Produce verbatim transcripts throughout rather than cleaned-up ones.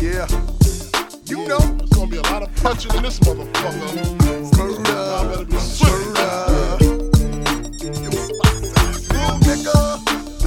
Yeah, you know, There's gonna be a lot of punching in this motherfucker. murder, Y'all better be swift. murder. You rude nigga.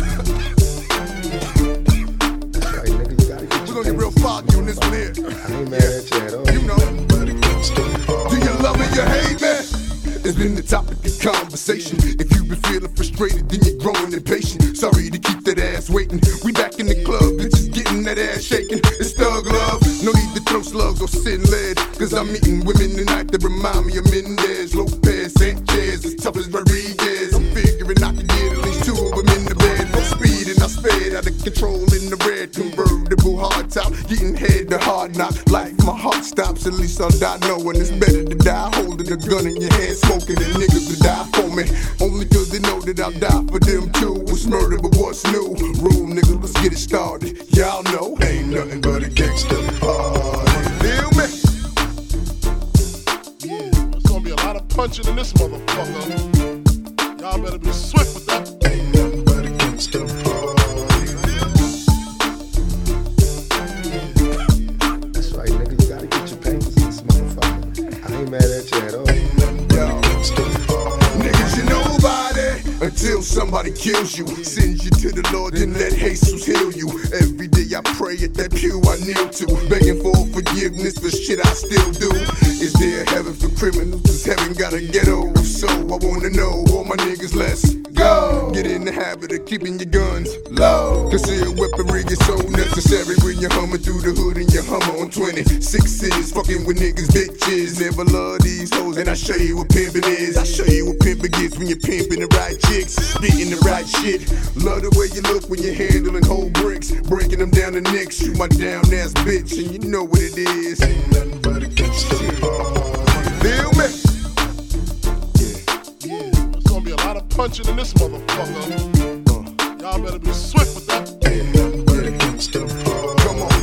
That's right, nigga, you gotta get We're your gonna get real papers. foggy on this one here. I ain't mad at you at all. You know, do you love me, you hate me? It's been the topic of conversation. If you've been feeling frustrated, then you're growing impatient. Sorry to keep that ass waiting. We back in the club, bitches getting that ass shaking. It's thug love, no need to throw slugs or send lead. Cause I'm meeting women tonight that remind me of Mendez, Lopez, Sanchez, as tough as Rodriguez. I'm figuring I can get at least two of them in the bed. No speed and I sped out of control in the red convertible hard top. Getting head to hard knock. Like my heart stops, at least I'll die knowing it's better to die holding a gun in your hand, smoking than niggas to die for me. Only cause they know that I'll die for them too. It's murder, but what's new? Room nigga, let's get it started. Y'all know ain't nothing but a gangster party. Feel me? There's gonna be a lot of punching in this motherfucker. Y'all better be swift with that. Ain't nothing but a gangster party. That's right, nigga, you gotta get your papers in this motherfucker. I ain't mad at you at all. Yo, niggas, you nobody until somebody kills you. Sends you to the Lord, then let Jesus heal you. Every day I pray at that pew I kneel to, begging for forgiveness for shit I still do. Is there heaven for criminals? Does heaven got a ghetto? If so, I wanna know. All my niggas, let's go. Get in the habit of keeping your guns low. Concealed weaponry is so necessary when you're humming through the hood in your Hummer on twenty-sixes. Fucking with niggas, bitches. Never love these hoes, and I show you what pimpin' is. I show you what pimpin' gets when you're pimpin' the right chicks, spittin' the right shit. Love the way you look when you're handling whole bricks, breaking them down to nicks. You my down ass bitch, and you know what it is. Ain't nothing but a gangster. Feel me? There's gonna be a lot of punching in this motherfucker. Y'all better be swift with that. Ain't nothing but a gangster. Come on.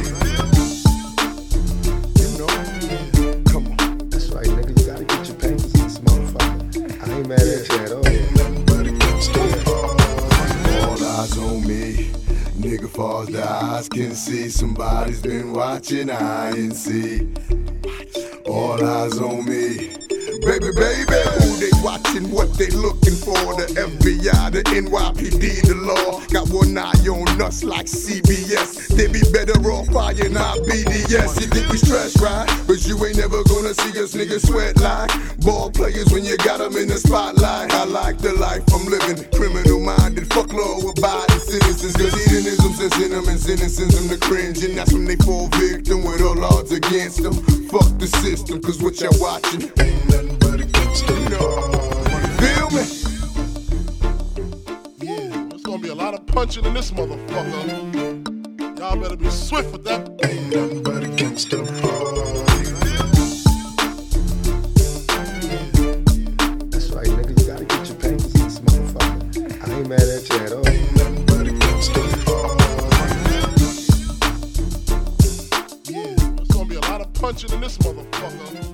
You know, come on. That's right, nigga, you gotta get your papers in this motherfucker. I ain't mad at you at all. Ain't nothing but a gangster. All eyes on me. Nigga, far as the eyes can see, somebody's been watching I N C. All eyes on me. Baby, baby, who they watching, what they looking for? The F B I, the N Y P D, the law. Got one eye on us like C B S. They be better off firing our B D S. You think we stress, right? But you ain't never gonna see us niggas sweat like ball players when you got them in the spotlight. I like the life I'm living, criminal minded, fuck law abiding citizens. Cause hedonism's a sin them and sentences them to cringe. And that's when they fall victim with all odds against them. Fuck the system, cause what y'all watching ain't nothing but a gangster. You know, feel me? There's gonna be a lot of punching in this motherfucker. Y'all better be swift with that. Ain't nothing but a gangster party. That's right, nigga, you gotta get your papers in this motherfucker. I ain't mad at you at all. Ain't nothing but a gangster party. There's gonna be a lot of punching in this motherfucker.